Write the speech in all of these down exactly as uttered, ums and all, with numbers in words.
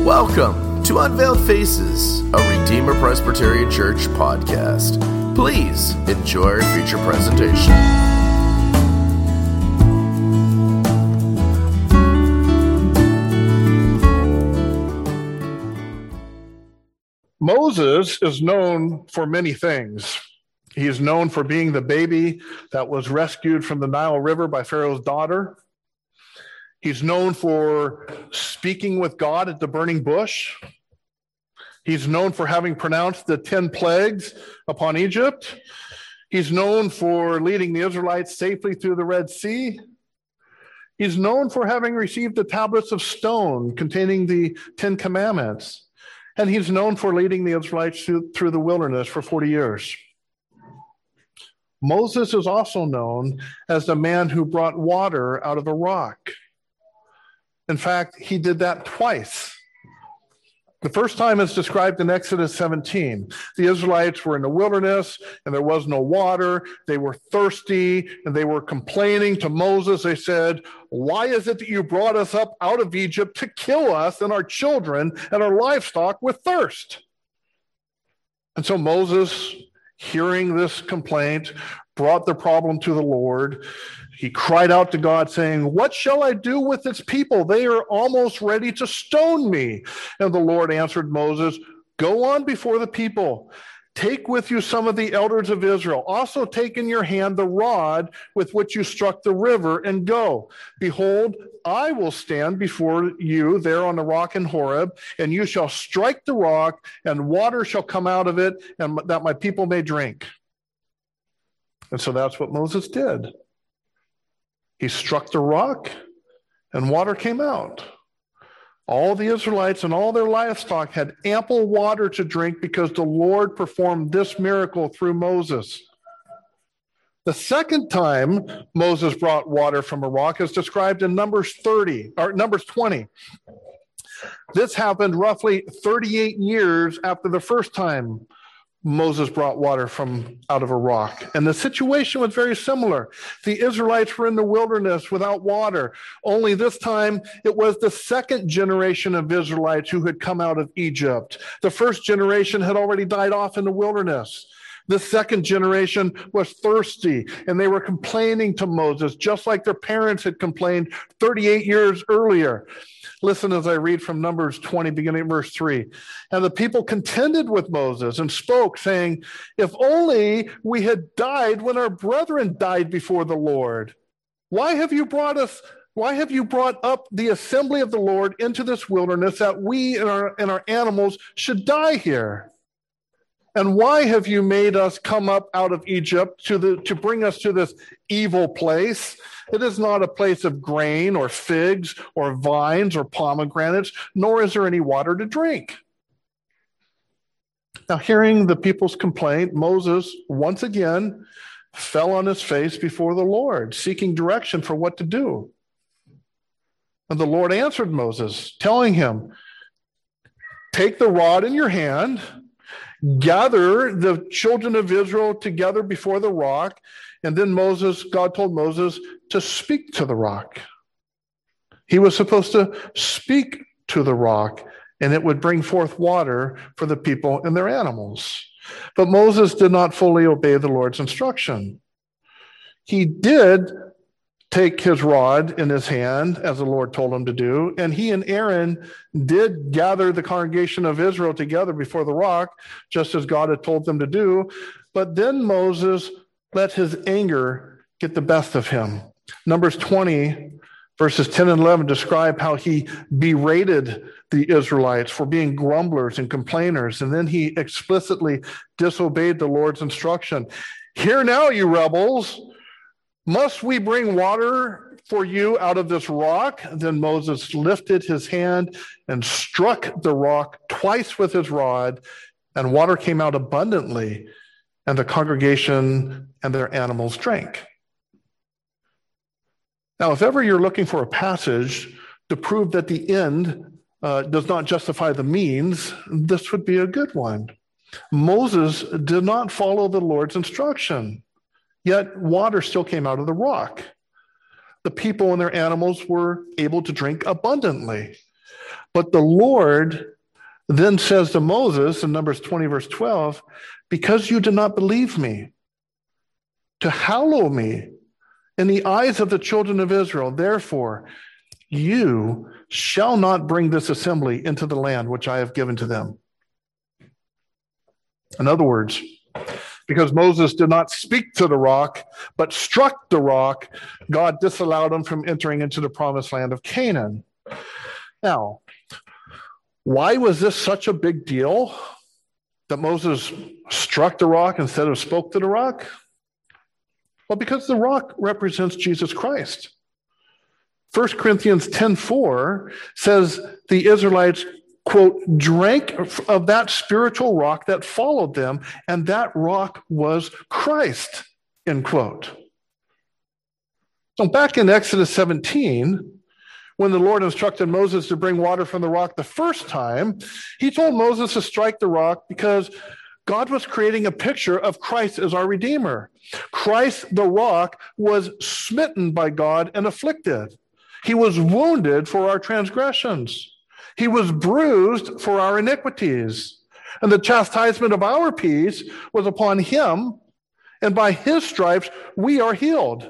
Welcome to Unveiled Faces, a Redeemer Presbyterian Church podcast. Please enjoy our feature presentation. Moses is known for many things. He is known for being the baby that was rescued from the Nile River by Pharaoh's daughter. He's known for speaking with God at the burning bush. He's known for having pronounced the ten plagues upon Egypt. He's known for leading the Israelites safely through the Red Sea. He's known for having received the tablets of stone containing the Ten Commandments. And he's known for leading the Israelites through, through the wilderness for forty years. Moses is also known as the man who brought water out of a rock. In fact, he did that twice. The first time is described in Exodus seventeen. The Israelites were in the wilderness and there was no water. They were thirsty and they were complaining to Moses. They said, "Why is it that you brought us up out of Egypt to kill us and our children and our livestock with thirst?" And so Moses, hearing this complaint, brought the problem to the Lord. He cried out to God saying, "What shall I do with this people? They are almost ready to stone me." And the Lord answered Moses, "Go on before the people. Take with you some of the elders of Israel. Also take in your hand the rod with which you struck the river and go. Behold, I will stand before you there on the rock in Horeb, and you shall strike the rock, and water shall come out of it, and that my people may drink." And so that's what Moses did. He struck the rock, and water came out. All the Israelites and all their livestock had ample water to drink because the Lord performed this miracle through Moses. The second time Moses brought water from a rock is described in Numbers thirty or Numbers twenty. This happened roughly thirty-eight years after the first time Moses brought water from out of a rock. And the situation was very similar. The Israelites were in the wilderness without water. Only this time it was the second generation of Israelites who had come out of Egypt. The first generation had already died off in the wilderness. The second generation was thirsty, and they were complaining to Moses, just like their parents had complained thirty-eight years earlier. Listen as I read from Numbers twenty, beginning at verse three. "And the people contended with Moses and spoke, saying, 'If only we had died when our brethren died before the Lord. Why have you brought us, why have you brought up the assembly of the Lord into this wilderness that we and our, and our animals should die here? And why have you made us come up out of Egypt to the to bring us to this evil place? It is not a place of grain or figs or vines or pomegranates, nor is there any water to drink.'" Now, hearing the people's complaint, Moses once again fell on his face before the Lord, seeking direction for what to do. And the Lord answered Moses, telling him, "Take the rod in your hand, gather the children of Israel together before the rock." And then Moses, God told Moses to speak to the rock. He was supposed to speak to the rock, and it would bring forth water for the people and their animals. But Moses did not fully obey the Lord's instruction. He did take his rod in his hand, as the Lord told him to do, and he and Aaron did gather the congregation of Israel together before the rock, just as God had told them to do. But then Moses let his anger get the best of him. Numbers twenty, verses ten and eleven describe how he berated the Israelites for being grumblers and complainers, and then he explicitly disobeyed the Lord's instruction. "Hear now, you rebels, must we bring water for you out of this rock?" Then Moses lifted his hand and struck the rock twice with his rod, and water came out abundantly, and the congregation and their animals drank. Now, if ever you're looking for a passage to prove that the end uh, does not justify the means, this would be a good one. Moses did not follow the Lord's instruction, yet water still came out of the rock. The people and their animals were able to drink abundantly. But the Lord then says to Moses in Numbers twenty, verse twelve, because you did not believe me, to hallow me in the eyes of the children of Israel, therefore you shall not bring this assembly into the land which I have given to them. In other words, because Moses did not speak to the rock, but struck the rock, God disallowed him from entering into the promised land of Canaan. Now, why was this such a big deal that Moses struck the rock instead of spoke to the rock? Well, because the rock represents Jesus Christ. First Corinthians ten four says the Israelites, quote, drank of that spiritual rock that followed them, and that rock was Christ, end quote. So back in Exodus seventeen, when the Lord instructed Moses to bring water from the rock the first time, he told Moses to strike the rock because God was creating a picture of Christ as our Redeemer. Christ, the rock, was smitten by God and afflicted. He was wounded for our transgressions. He was bruised for our iniquities. And the chastisement of our peace was upon him, and by his stripes we are healed.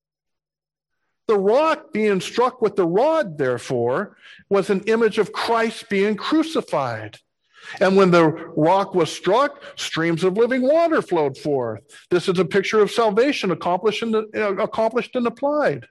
The rock being struck with the rod, therefore, was an image of Christ being crucified. And when the rock was struck, streams of living water flowed forth. This is a picture of salvation accomplished and, uh, accomplished and applied.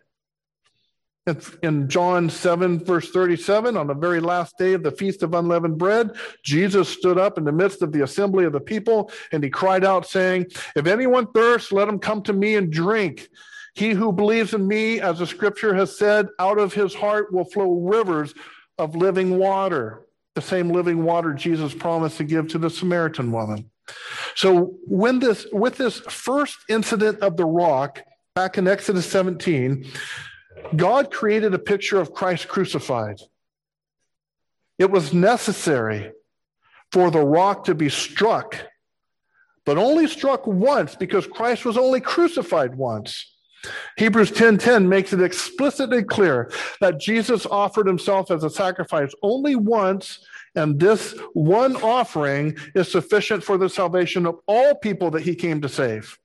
In John seven, verse thirty-seven, on the very last day of the Feast of Unleavened Bread, Jesus stood up in the midst of the assembly of the people, and he cried out, saying, if anyone thirsts, let him come to me and drink. He who believes in me, as the scripture has said, out of his heart will flow rivers of living water. The same living water Jesus promised to give to the Samaritan woman. So when this, with this first incident of the rock, back in Exodus seventeen, God created a picture of Christ crucified. It was necessary for the rock to be struck, but only struck once because Christ was only crucified once. Hebrews ten ten makes it explicitly clear that Jesus offered himself as a sacrifice only once, and this one offering is sufficient for the salvation of all people that he came to save.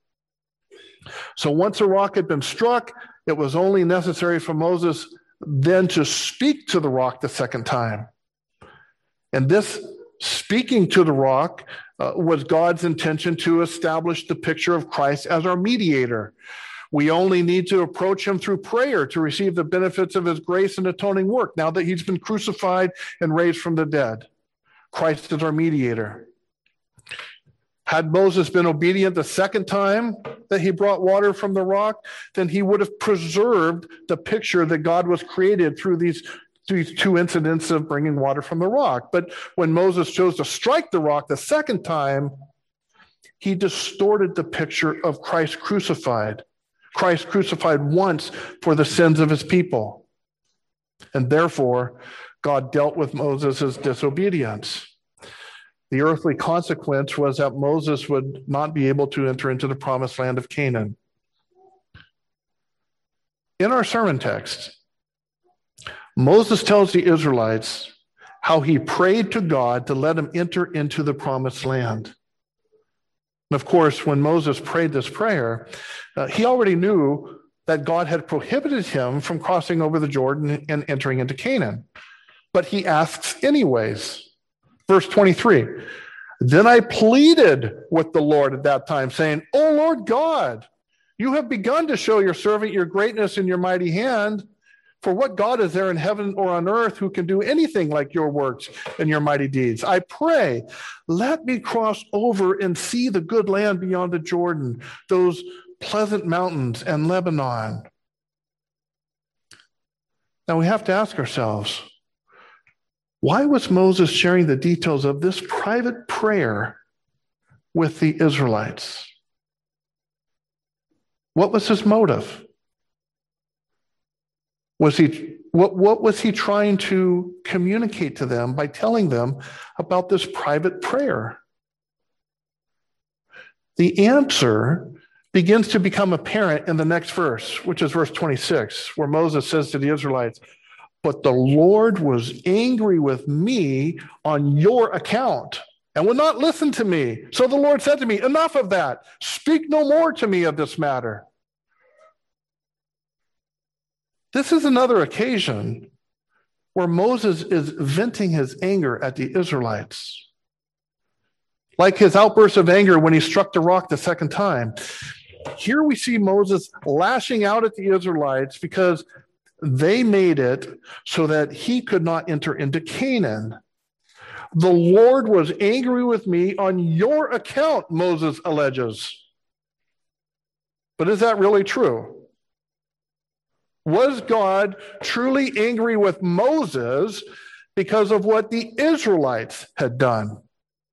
So once a rock had been struck, it was only necessary for Moses then to speak to the rock the second time. And this speaking to the rock uh, was God's intention to establish the picture of Christ as our mediator. We only need to approach him through prayer to receive the benefits of his grace and atoning work now that he's been crucified and raised from the dead. Christ is our mediator. Had Moses been obedient the second time that he brought water from the rock, then he would have preserved the picture that God was created through these, these two incidents of bringing water from the rock. But when Moses chose to strike the rock the second time, he distorted the picture of Christ crucified. Christ crucified once for the sins of his people. And therefore, God dealt with Moses' disobedience. The earthly consequence was that Moses would not be able to enter into the promised land of Canaan. In our sermon text, Moses tells the Israelites how he prayed to God to let him enter into the promised land. And of course, when Moses prayed this prayer, uh, he already knew that God had prohibited him from crossing over the Jordan and entering into Canaan. But he asks anyways. Verse twenty-three, then I pleaded with the Lord at that time, saying, O Lord God, you have begun to show your servant your greatness and your mighty hand. For what God is there in heaven or on earth who can do anything like your works and your mighty deeds? I pray, let me cross over and see the good land beyond the Jordan, those pleasant mountains and Lebanon. Now we have to ask ourselves, why was Moses sharing the details of this private prayer with the Israelites? What was his motive? Was he, what, what was he trying to communicate to them by telling them about this private prayer? The answer begins to become apparent in the next verse, which is verse twenty-six, where Moses says to the Israelites, But the Lord was angry with me on your account and would not listen to me. So the Lord said to me, enough of that. Speak no more to me of this matter. This is another occasion where Moses is venting his anger at the Israelites. Like his outburst of anger when he struck the rock the second time. Here we see Moses lashing out at the Israelites because they made it so that he could not enter into Canaan. The Lord was angry with me on your account, Moses alleges. But is that really true? Was God truly angry with Moses because of what the Israelites had done?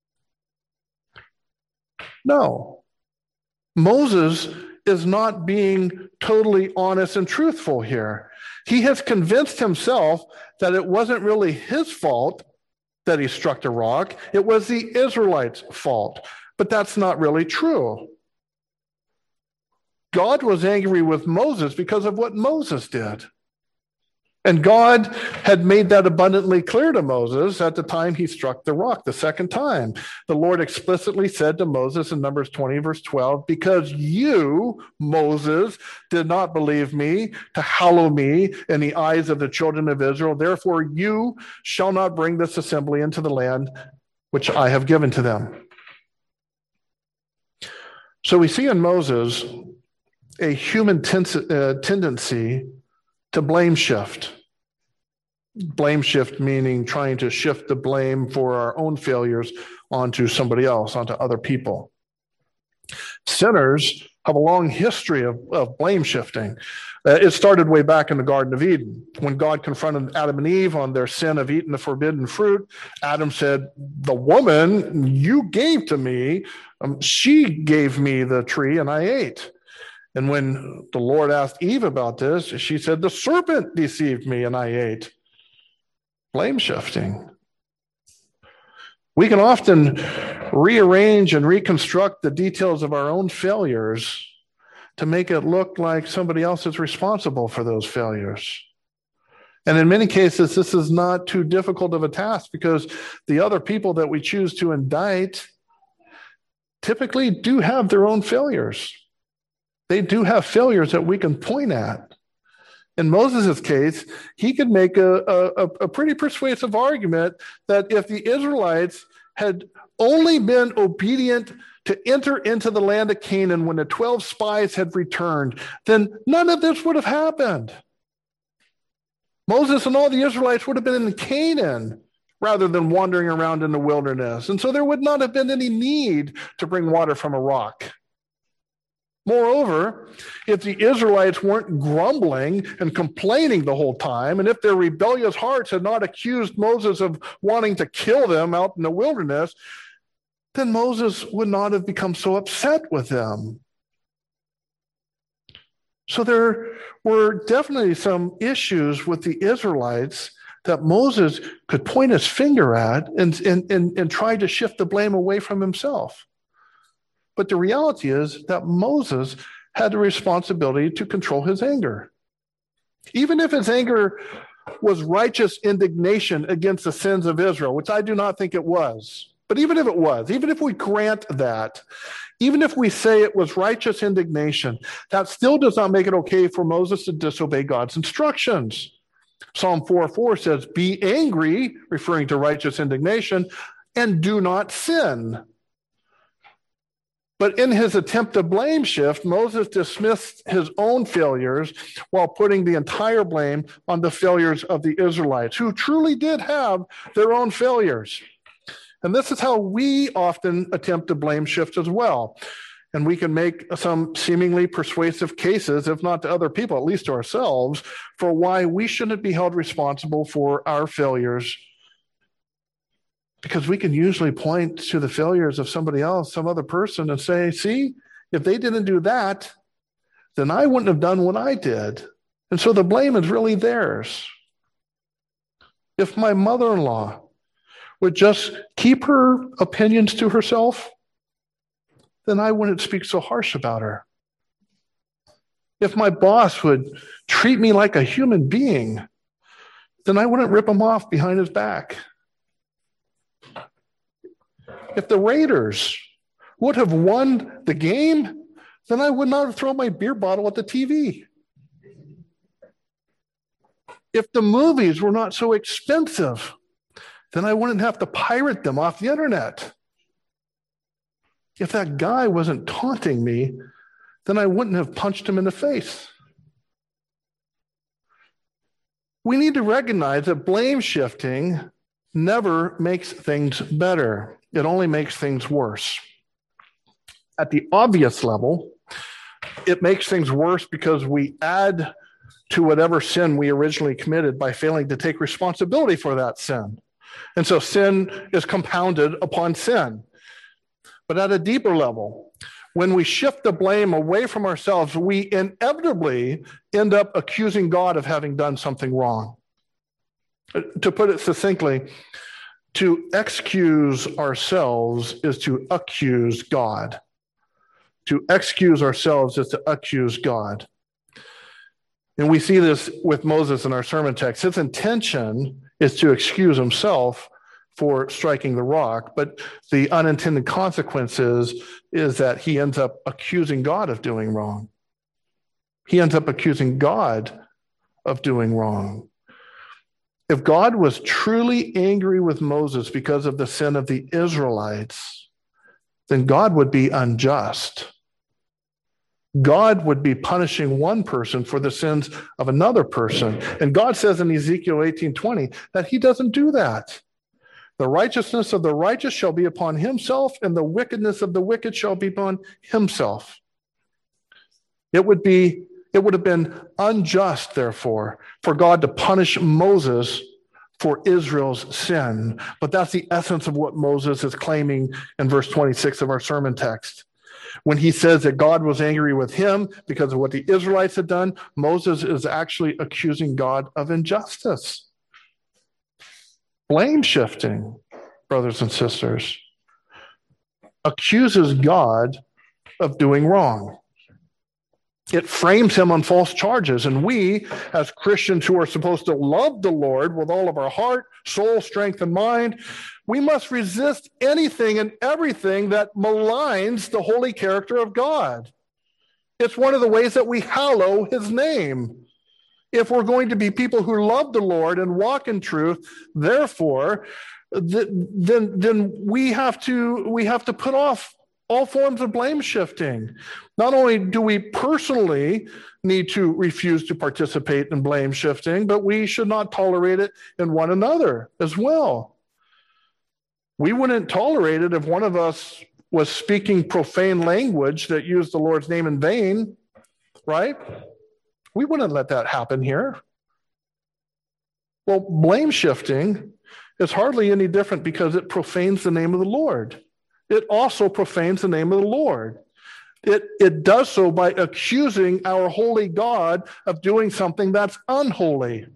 No. Moses is not being totally honest and truthful here. He has convinced himself that it wasn't really his fault that he struck the rock. It was the Israelites' fault. But that's not really true. God was angry with Moses because of what Moses did. And God had made that abundantly clear to Moses at the time he struck the rock the second time. The Lord explicitly said to Moses in Numbers twenty, verse twelve, because you, Moses, did not believe me to hallow me in the eyes of the children of Israel, therefore you shall not bring this assembly into the land which I have given to them. So we see in Moses a human ten- uh, tendency to blame shift. Blame shift meaning trying to shift the blame for our own failures onto somebody else, onto other people. Sinners have a long history of, of blame shifting. Uh, it started way back in the Garden of Eden. When God confronted Adam and Eve on their sin of eating the forbidden fruit, Adam said, the woman you gave to me, um, she gave me the tree and I ate. And when the Lord asked Eve about this, she said, the serpent deceived me and I ate. Blame shifting. We can often rearrange and reconstruct the details of our own failures to make it look like somebody else is responsible for those failures. And in many cases, this is not too difficult of a task because the other people that we choose to indict typically do have their own failures. They do have failures that we can point at. In Moses' case, he could make a, a, a pretty persuasive argument that if the Israelites had only been obedient to enter into the land of Canaan when the twelve spies had returned, then none of this would have happened. Moses and all the Israelites would have been in Canaan rather than wandering around in the wilderness. And so there would not have been any need to bring water from a rock. Moreover, if the Israelites weren't grumbling and complaining the whole time, and if their rebellious hearts had not accused Moses of wanting to kill them out in the wilderness, then Moses would not have become so upset with them. So there were definitely some issues with the Israelites that Moses could point his finger at and, and, and, and try to shift the blame away from himself. But the reality is that Moses had the responsibility to control his anger. Even if his anger was righteous indignation against the sins of Israel, which I do not think it was, but even if it was, even if we grant that, even if we say it was righteous indignation, that still does not make it okay for Moses to disobey God's instructions. Psalm four four says, be angry, referring to righteous indignation, and do not sin. But in his attempt to blame shift, Moses dismissed his own failures while putting the entire blame on the failures of the Israelites, who truly did have their own failures. And this is how we often attempt to blame shift as well. And we can make some seemingly persuasive cases, if not to other people, at least to ourselves, for why we shouldn't be held responsible for our failures. Because we can usually point to the failures of somebody else, some other person, and say, see, if they didn't do that, then I wouldn't have done what I did. And so the blame is really theirs. If my mother-in-law would just keep her opinions to herself, then I wouldn't speak so harsh about her. If my boss would treat me like a human being, then I wouldn't rip him off behind his back. If the Raiders would have won the game, then I would not have thrown my beer bottle at the T V. If the movies were not so expensive, then I wouldn't have to pirate them off the internet. If that guy wasn't taunting me, then I wouldn't have punched him in the face. We need to recognize that blame shifting never makes things better. It only makes things worse. At the obvious level, it makes things worse because we add to whatever sin we originally committed by failing to take responsibility for that sin. And so sin is compounded upon sin. But at a deeper level, when we shift the blame away from ourselves, we inevitably end up accusing God of having done something wrong. To put it succinctly, to excuse ourselves is to accuse God. To excuse ourselves is to accuse God. And we see this with Moses in our sermon text. His intention is to excuse himself for striking the rock, but the unintended consequences is that he ends up accusing God of doing wrong. He ends up accusing God of doing wrong. If God was truly angry with Moses because of the sin of the Israelites, then God would be unjust. God would be punishing one person for the sins of another person. And God says in Ezekiel eighteen twenty that he doesn't do that. The righteousness of the righteous shall be upon himself, and the wickedness of the wicked shall be upon himself. It would be, it would have been unjust, therefore, for God to punish Moses for Israel's sin. But that's the essence of what Moses is claiming in verse twenty-six of our sermon text. When he says that God was angry with him because of what the Israelites had done, Moses is actually accusing God of injustice. Blame shifting, brothers and sisters, accuses God of doing wrong. It frames him on false charges. And we, as Christians who are supposed to love the Lord with all of our heart, soul, strength, and mind, we must resist anything and everything that maligns the holy character of God. It's one of the ways that we hallow his name. If we're going to be people who love the Lord and walk in truth, therefore, th- then, then we have to, we have to put off all forms of blame shifting. Not only do we personally need to refuse to participate in blame shifting, but we should not tolerate it in one another as well. We wouldn't tolerate it if one of us was speaking profane language that used the Lord's name in vain, right? We wouldn't let that happen here. Well, blame shifting is hardly any different because it profanes the name of the Lord. It also profanes the name of the Lord. It, it does so by accusing our holy God of doing something that's unholy.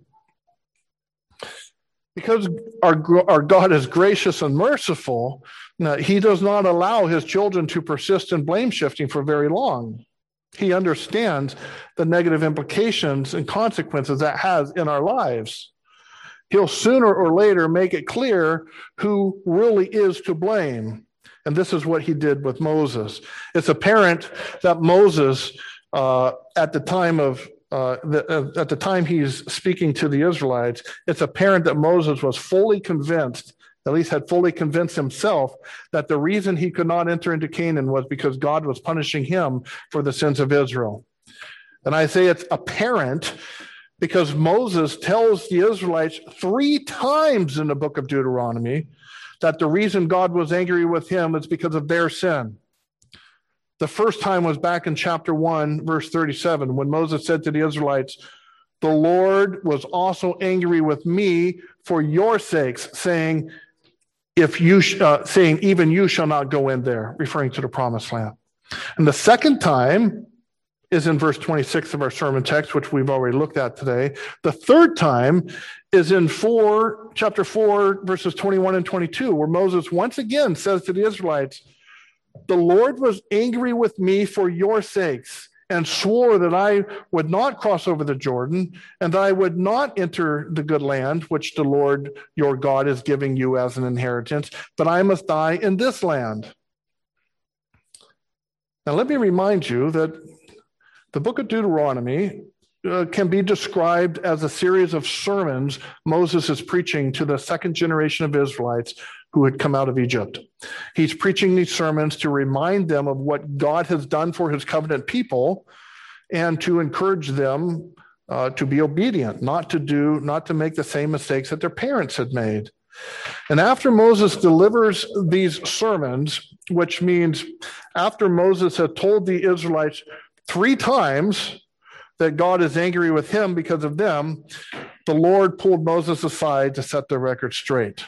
Because our, our God is gracious and merciful, now, he does not allow his children to persist in blame shifting for very long. He understands the negative implications and consequences that has in our lives. He'll sooner or later make it clear who really is to blame. And this is what he did with Moses. It's apparent that Moses, uh, at the time of uh, the, uh, at the time he's speaking to the Israelites, it's apparent that Moses was fully convinced, at least had fully convinced himself, that the reason he could not enter into Canaan was because God was punishing him for the sins of Israel. And I say it's apparent because Moses tells the Israelites three times in the book of Deuteronomy that the reason God was angry with him is because of their sin. The first time was back in chapter one, verse thirty-seven, when Moses said to the Israelites, "The Lord was also angry with me for your sakes, saying, if you sh- uh, saying even you shall not go in there," referring to the promised land. And the second time is in verse twenty-six of our sermon text, which we've already looked at today. The third time is in four, chapter four, verses twenty-one and twenty-two, where Moses once again says to the Israelites, "The Lord was angry with me for your sakes, and swore that I would not cross over the Jordan, and that I would not enter the good land which the Lord your God is giving you as an inheritance, but I must die in this land. Now let me remind you that the book of Deuteronomy uh, can be described as a series of sermons Moses is preaching to the second generation of Israelites who had come out of Egypt. He's preaching these sermons to remind them of what God has done for his covenant people and to encourage them uh, to be obedient, not to do, not to make the same mistakes that their parents had made. And after Moses delivers these sermons, which means after Moses had told the Israelites three times that God is angry with him because of them, the Lord pulled Moses aside to set the record straight.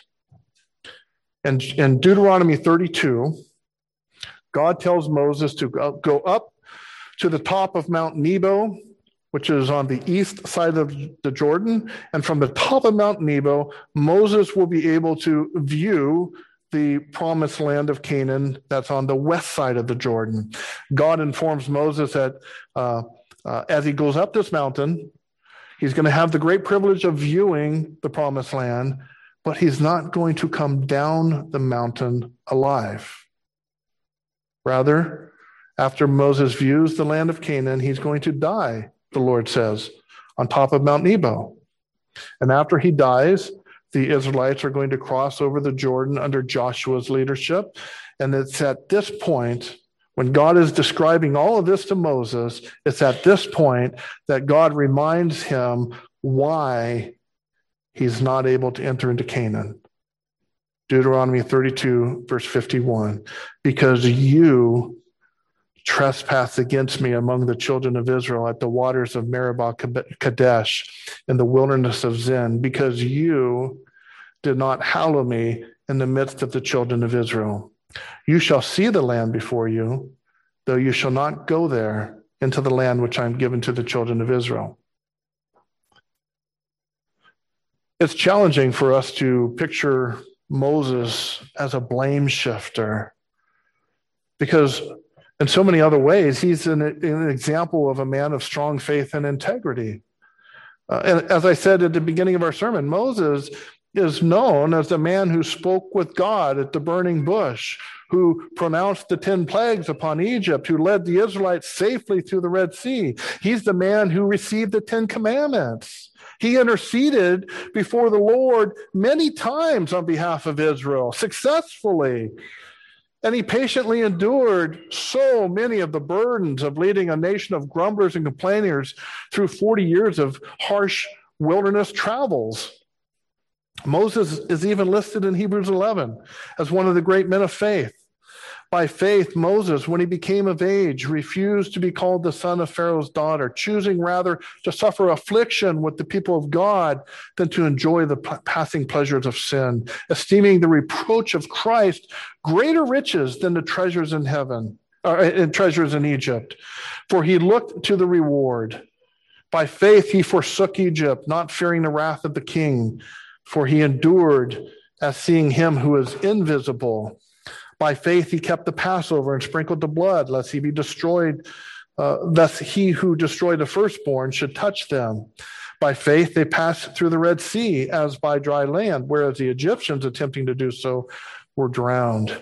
And in Deuteronomy thirty-two, God tells Moses to go up to the top of Mount Nebo, which is on the east side of the Jordan. And from the top of Mount Nebo, Moses will be able to view the promised land of Canaan that's on the west side of the Jordan. God informs Moses that uh, uh, as he goes up this mountain, he's going to have the great privilege of viewing the promised land, but he's not going to come down the mountain alive. Rather, after Moses views the land of Canaan, he's going to die, the Lord says, on top of Mount Nebo. And after he dies, the Israelites are going to cross over the Jordan under Joshua's leadership. And it's at this point, when God is describing all of this to Moses, it's at this point that God reminds him why he's not able to enter into Canaan. Deuteronomy thirty-two, verse fifty-one, because you trespass against me among the children of Israel at the waters of Meribah Kadesh in the wilderness of Zin, because you did not hallow me in the midst of the children of Israel. You shall see the land before you, though you shall not go there into the land which I am given to the children of Israel. It's challenging for us to picture Moses as a blame shifter, because in so many other ways, he's an, an example of a man of strong faith and integrity. Uh, and as I said at the beginning of our sermon, Moses is known as the man who spoke with God at the burning bush, who pronounced the ten plagues upon Egypt, who led the Israelites safely through the Red Sea. He's the man who received the Ten Commandments. He interceded before the Lord many times on behalf of Israel, successfully. And he patiently endured so many of the burdens of leading a nation of grumblers and complainers through forty years of harsh wilderness travels. Moses is even listed in Hebrews eleven as one of the great men of faith. By faith, Moses, when he became of age, refused to be called the son of Pharaoh's daughter, choosing rather to suffer affliction with the people of God than to enjoy the passing pleasures of sin, esteeming the reproach of Christ greater riches than the treasures in heaven, or and treasures in Egypt. For he looked to the reward. By faith, he forsook Egypt, not fearing the wrath of the king, for he endured as seeing him who is invisible. By faith, he kept the Passover and sprinkled the blood, lest he be destroyed, uh, lest he who destroyed the firstborn should touch them. By faith, they passed through the Red Sea as by dry land, whereas the Egyptians attempting to do so were drowned.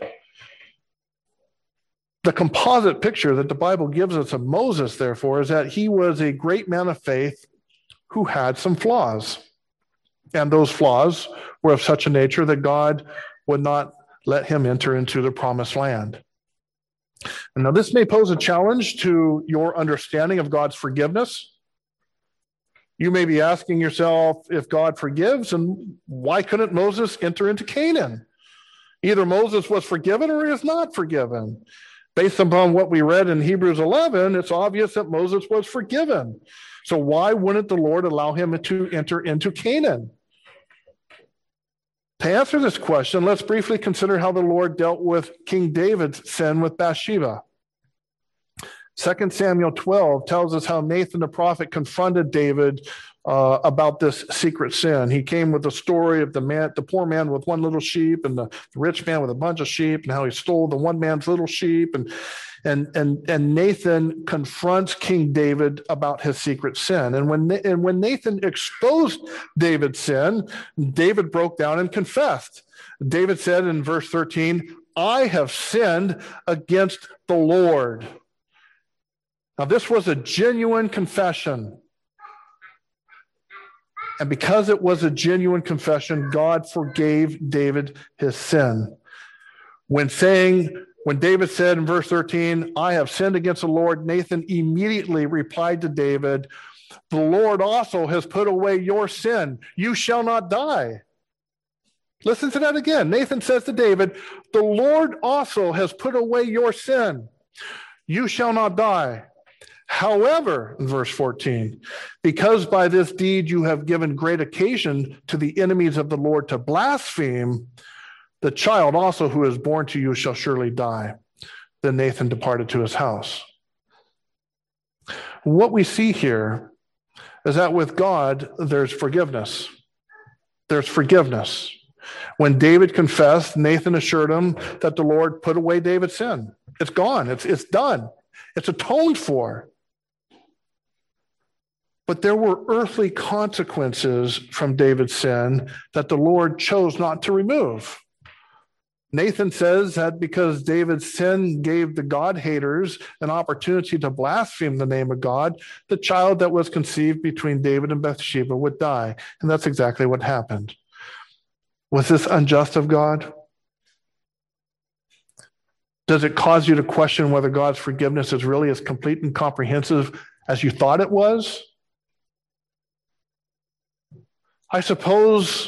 The composite picture that the Bible gives us of Moses, therefore, is that he was a great man of faith who had some flaws. And those flaws were of such a nature that God would not let him enter into the promised land. And now this may pose a challenge to your understanding of God's forgiveness. You may be asking yourself, if God forgives, and why couldn't Moses enter into Canaan? Either Moses was forgiven or he is not forgiven. Based upon what we read in Hebrews eleven, it's obvious that Moses was forgiven. So why wouldn't the Lord allow him to enter into Canaan? To answer this question, let's briefly consider how the Lord dealt with King David's sin with Bathsheba. Second Samuel twelve tells us how Nathan the prophet confronted David uh, about this secret sin. He came with the story of the man, the poor man with one little sheep, and the rich man with a bunch of sheep, and how he stole the one man's little sheep. And and and and Nathan confronts King David about his secret sin. And when and when Nathan exposed David's sin, David broke down and confessed. David said in verse thirteen, "I have sinned against the Lord." Now, this was a genuine confession. And because it was a genuine confession, God forgave David his sin. When saying, when David said in verse thirteen, "I have sinned against the Lord," Nathan immediately replied to David, "The Lord also has put away your sin. You shall not die." Listen to that again. Nathan says to David, "The Lord also has put away your sin. You shall not die. However," in verse fourteen, "because by this deed you have given great occasion to the enemies of the Lord to blaspheme, the child also who is born to you shall surely die." Then Nathan departed to his house. What we see here is that with God, there's forgiveness. There's forgiveness. When David confessed, Nathan assured him that the Lord put away David's sin. It's gone. It's, it's done. It's atoned for. But there were earthly consequences from David's sin that the Lord chose not to remove. Nathan says that because David's sin gave the God haters an opportunity to blaspheme the name of God, the child that was conceived between David and Bathsheba would die. And that's exactly what happened. Was this unjust of God? Does it cause you to question whether God's forgiveness is really as complete and comprehensive as you thought it was? I suppose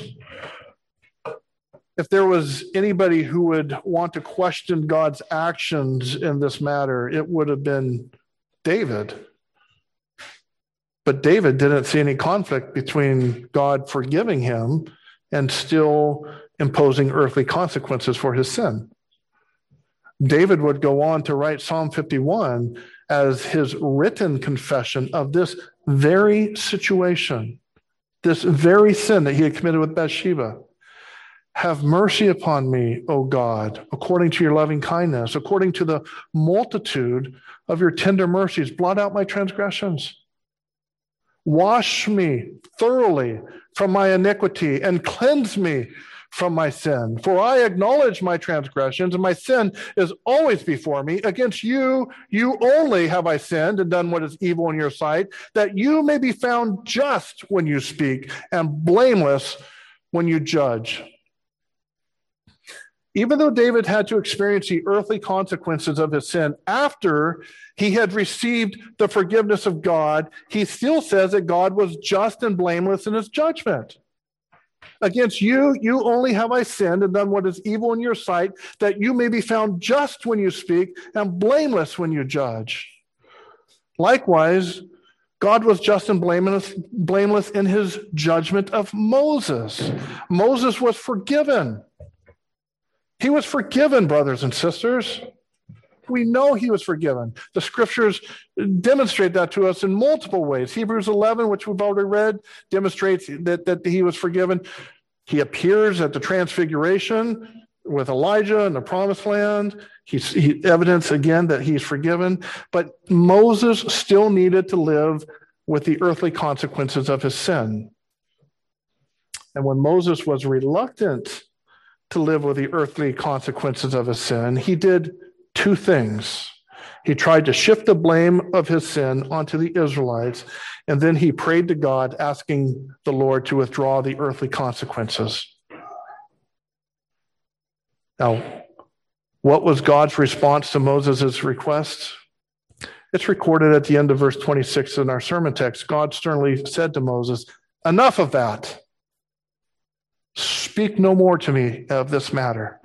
if there was anybody who would want to question God's actions in this matter, it would have been David. But David didn't see any conflict between God forgiving him and still imposing earthly consequences for his sin. David would go on to write Psalm fifty-one as his written confession of this very situation, this very sin that he had committed with Bathsheba. "Have mercy upon me, O God, according to your loving kindness, according to the multitude of your tender mercies. Blot out my transgressions. Wash me thoroughly from my iniquity and cleanse me from my sin. For I acknowledge my transgressions, and my sin is always before me. Against you, you only have I sinned and done what is evil in your sight, that you may be found just when you speak and blameless when you judge." Even though David had to experience the earthly consequences of his sin after he had received the forgiveness of God, he still says that God was just and blameless in his judgment. "Against you, you only have I sinned and done what is evil in your sight, that you may be found just when you speak and blameless when you judge." Likewise, God was just and blameless, blameless in his judgment of Moses. Moses was forgiven. He was forgiven, brothers and sisters. We know he was forgiven. The scriptures demonstrate that to us in multiple ways. Hebrews eleven, which we've already read, demonstrates that, that he was forgiven. He appears at the transfiguration with Elijah in the promised land. He's he, evidence again that he's forgiven. But Moses still needed to live with the earthly consequences of his sin. And when Moses was reluctant to live with the earthly consequences of his sin, he did two things. He tried to shift the blame of his sin onto the Israelites, and then he prayed to God, asking the Lord to withdraw the earthly consequences. Now, what was God's response to Moses' request? It's recorded at the end of verse twenty-six in our sermon text. God sternly said to Moses, "Enough of that. Speak no more to me of this matter."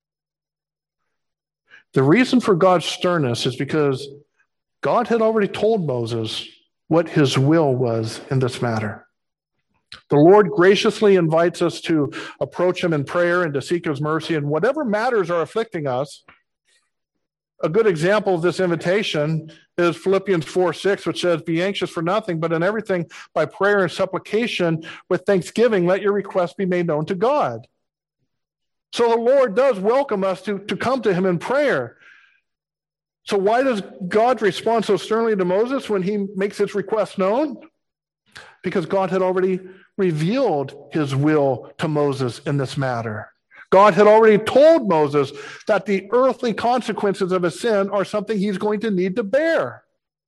The reason for God's sternness is because God had already told Moses what his will was in this matter. The Lord graciously invites us to approach him in prayer and to seek his mercy in whatever matters are afflicting us. A good example of this invitation is Philippians four six, which says, be anxious for nothing, but in everything by prayer and supplication with thanksgiving, let your requests be made known to God. So the Lord does welcome us to, to come to him in prayer. So why does God respond so sternly to Moses when he makes his request known? Because God had already revealed his will to Moses in this matter. God had already told Moses that the earthly consequences of his sin are something he's going to need to bear.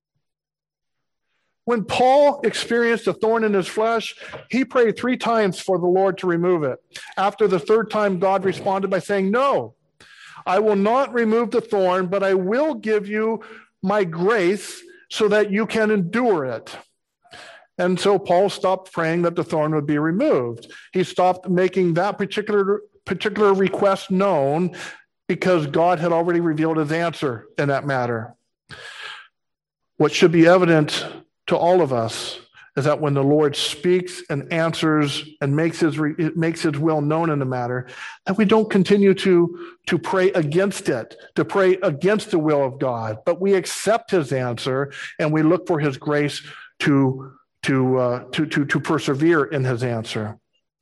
When Paul experienced a thorn in his flesh, he prayed three times for the Lord to remove it. After the third time, God responded by saying, no, I will not remove the thorn, but I will give you my grace so that you can endure it. And so Paul stopped praying that the thorn would be removed. He stopped making that particular particular request known because God had already revealed his answer in that matter. What should be evident to all of us is that when the Lord speaks and answers and makes his makes his will known in the matter, that we don't continue to, to pray against it, to pray against the will of God, but we accept his answer and we look for his grace to, to, uh, to, to, to persevere in his answer.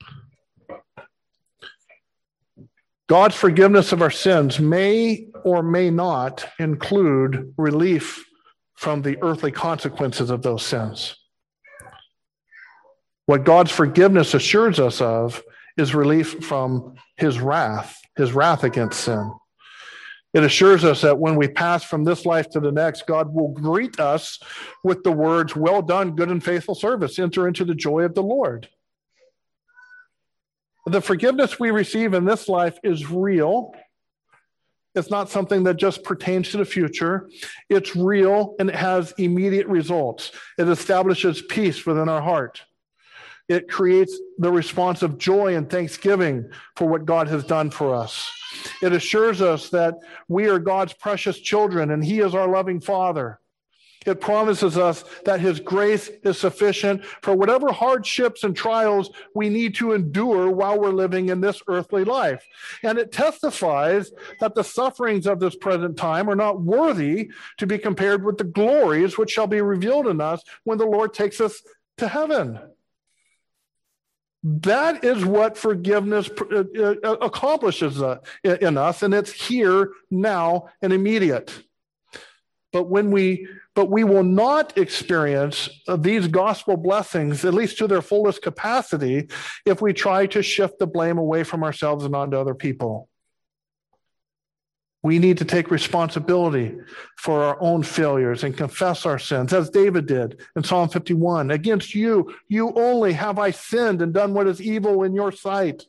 God's forgiveness of our sins may or may not include relief from the earthly consequences of those sins. What God's forgiveness assures us of is relief from his wrath, his wrath against sin. It assures us that when we pass from this life to the next, God will greet us with the words, well done, good and faithful service. Enter into the joy of the Lord. The forgiveness we receive in this life is real. It's not something that just pertains to the future. It's real and it has immediate results. It establishes peace within our heart. It creates the response of joy and thanksgiving for what God has done for us. It assures us that we are God's precious children and he is our loving Father. It promises us that his grace is sufficient for whatever hardships and trials we need to endure while we're living in this earthly life. And it testifies that the sufferings of this present time are not worthy to be compared with the glories which shall be revealed in us when the Lord takes us to heaven. That is what forgiveness accomplishes in us, and it's here, now, and immediate. But when we, but we will not experience these gospel blessings, at least to their fullest capacity, if we try to shift the blame away from ourselves and onto other people. We need to take responsibility for our own failures and confess our sins, as David did in Psalm fifty-one. Against you, you only have I sinned and done what is evil in your sight.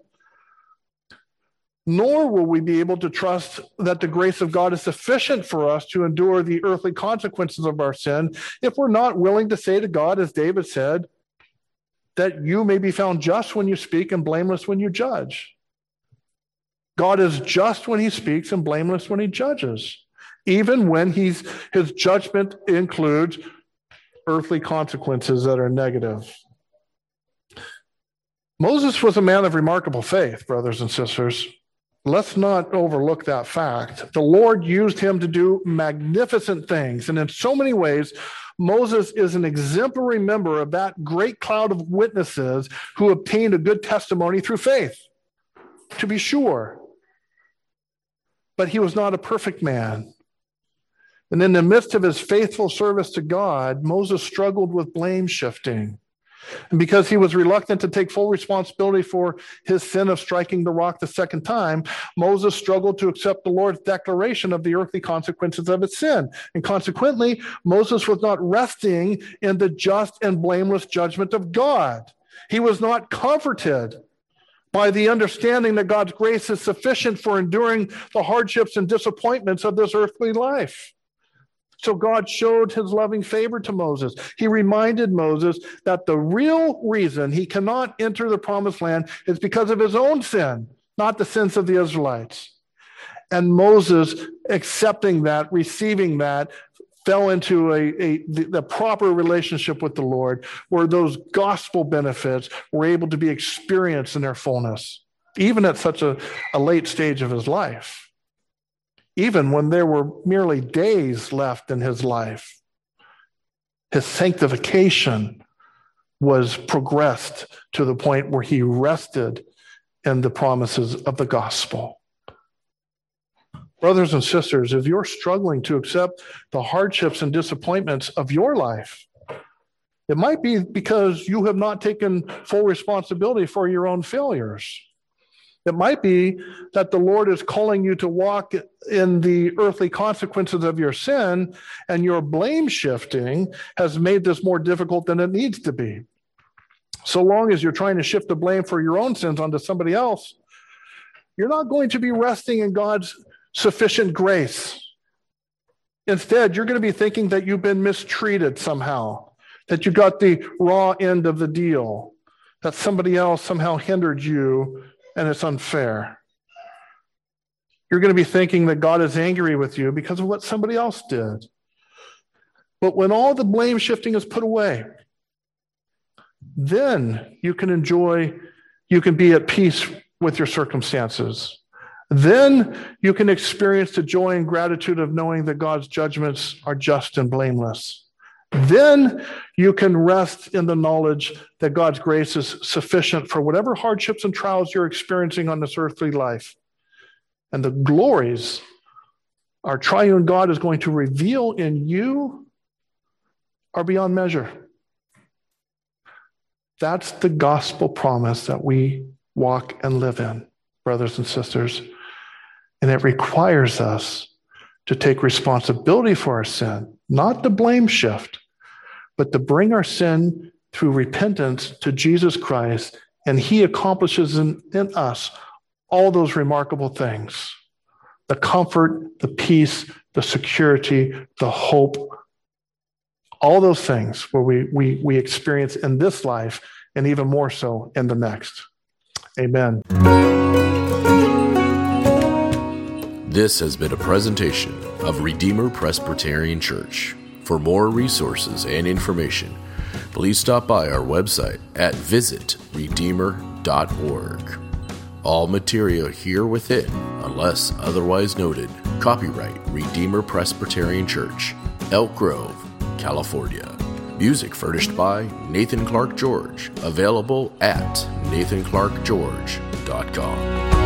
Nor will we be able to trust that the grace of God is sufficient for us to endure the earthly consequences of our sin if we're not willing to say to God, as David said, that you may be found just when you speak and blameless when you judge. God is just when he speaks and blameless when he judges, even when he's, his judgment includes earthly consequences that are negative. Moses was a man of remarkable faith, brothers and sisters. Let's not overlook that fact. The Lord used him to do magnificent things, and in so many ways, Moses is an exemplary member of that great cloud of witnesses who obtained a good testimony through faith, to be sure. But he was not a perfect man. And in the midst of his faithful service to God, Moses struggled with blame shifting. And because he was reluctant to take full responsibility for his sin of striking the rock the second time, Moses struggled to accept the Lord's declaration of the earthly consequences of his sin. And consequently, Moses was not resting in the just and blameless judgment of God. He was not comforted by the understanding that God's grace is sufficient for enduring the hardships and disappointments of this earthly life. So God showed his loving favor to Moses. He reminded Moses that the real reason he cannot enter the promised land is because of his own sin, not the sins of the Israelites. And Moses, accepting that, receiving that, fell into a, a the, the proper relationship with the Lord, where those gospel benefits were able to be experienced in their fullness, even at such a, a late stage of his life. even when there were merely days left in his life. His sanctification was progressed to the point where he rested in the promises of the gospel. Brothers and sisters, if you're struggling to accept the hardships and disappointments of your life, it might be because you have not taken full responsibility for your own failures. It might be that the Lord is calling you to walk in the earthly consequences of your sin, and your blame shifting has made this more difficult than it needs to be. So long as you're trying to shift the blame for your own sins onto somebody else, you're not going to be resting in God's sufficient grace. Instead, you're going to be thinking that you've been mistreated somehow, that you got the raw end of the deal, that somebody else somehow hindered you and it's unfair. You're going to be thinking that God is angry with you because of what somebody else did. But when all the blame shifting is put away, then you can enjoy, you can be at peace with your circumstances. Then you can experience the joy and gratitude of knowing that God's judgments are just and blameless. Then you can rest in the knowledge that God's grace is sufficient for whatever hardships and trials you're experiencing on this earthly life. And the glories our triune God is going to reveal in you are beyond measure. That's the gospel promise that we walk and live in, brothers and sisters. And it requires us to take responsibility for our sin, not to blame shift, but to bring our sin through repentance to Jesus Christ, and he accomplishes in, in us all those remarkable things: the comfort, the peace, the security, the hope, all those things where we, we, we experience in this life and even more so in the next. Amen. This has been a presentation of Redeemer Presbyterian Church. For more resources and information, please stop by our website at visit redeemer dot org. All material here within, unless otherwise noted, copyright Redeemer Presbyterian Church, Elk Grove, California. Music furnished by Nathan Clark George, available at nathan clark george dot com.